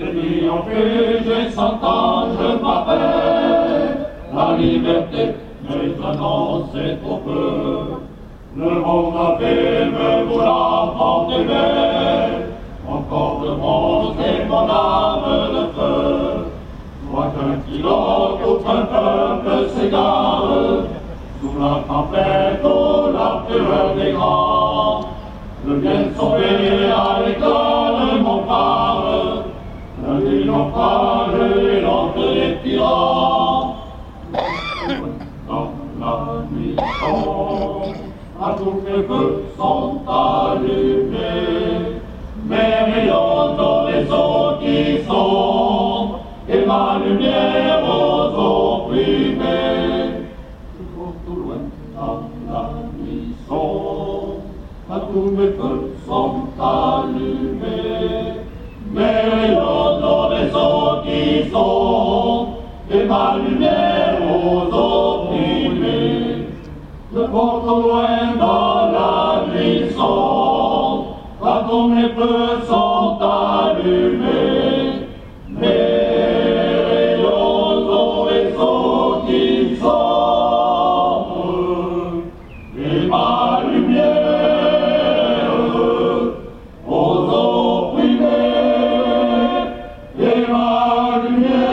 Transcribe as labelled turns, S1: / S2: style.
S1: Triompher, j'ai 100 ans, je m'appelle la liberté, mais maintenant c'est trop peu. Le monde a fait me vouloir porter belle, encore de bronze et mon âme de feu. Soit qu'un kilo, tout un peuple s'égare, sous la tempête, au la fureur des grands. Je viens de sauver à l'école mon phare, le triomphal et l'ordre des tyrans. Dans la nuit sombre, à tous les feux sont allumés, mes rayons dans les eaux qui sont, et ma lumière aux opprimés. Je cours tout loin dans la nuit sombre, à tous mes feux sont allumés, mes rayons dans les eaux qui sont, et ma lumière aux opprimés. Je porte au loin dans la nuit sombre, à tous mes feux sont allumés, mes rayons dans les eaux qui sont, et ma lumière aux opprimés, et ma lumière